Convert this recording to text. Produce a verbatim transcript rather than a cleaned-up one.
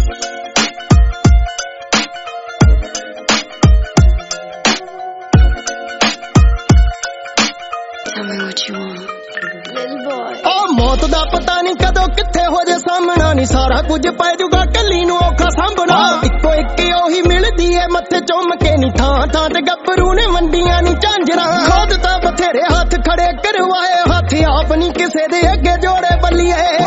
मौत दा पता नहीं कदों किथे हो जे सामना नी सारा कुछ पै जुगा कली नू औखा सांभना इको इक ओही मिलदी है मथे चुम के नी थां थां ते गब्बरू ने मंडियां नी झांजरा खुद तां बथेरे हाथ खड़े करवाए हाथ आप नी किसे दे अगे जोड़े बल्लिए